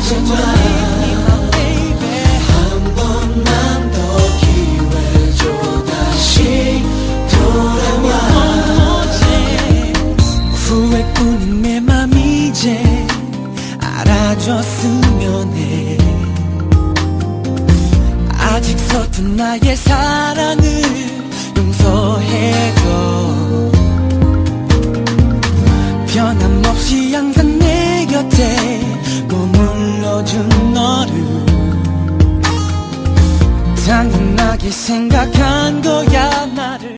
한 번만 더 기회 줘 다시 돌아와. 후회뿐인 내 맘 이제 알아줬으면 해. 아직 서툰 나의 사랑을 용서해줘. 변함없이 항상 내 곁에 머물러준 너를 당연하게 생각한 거야 나를.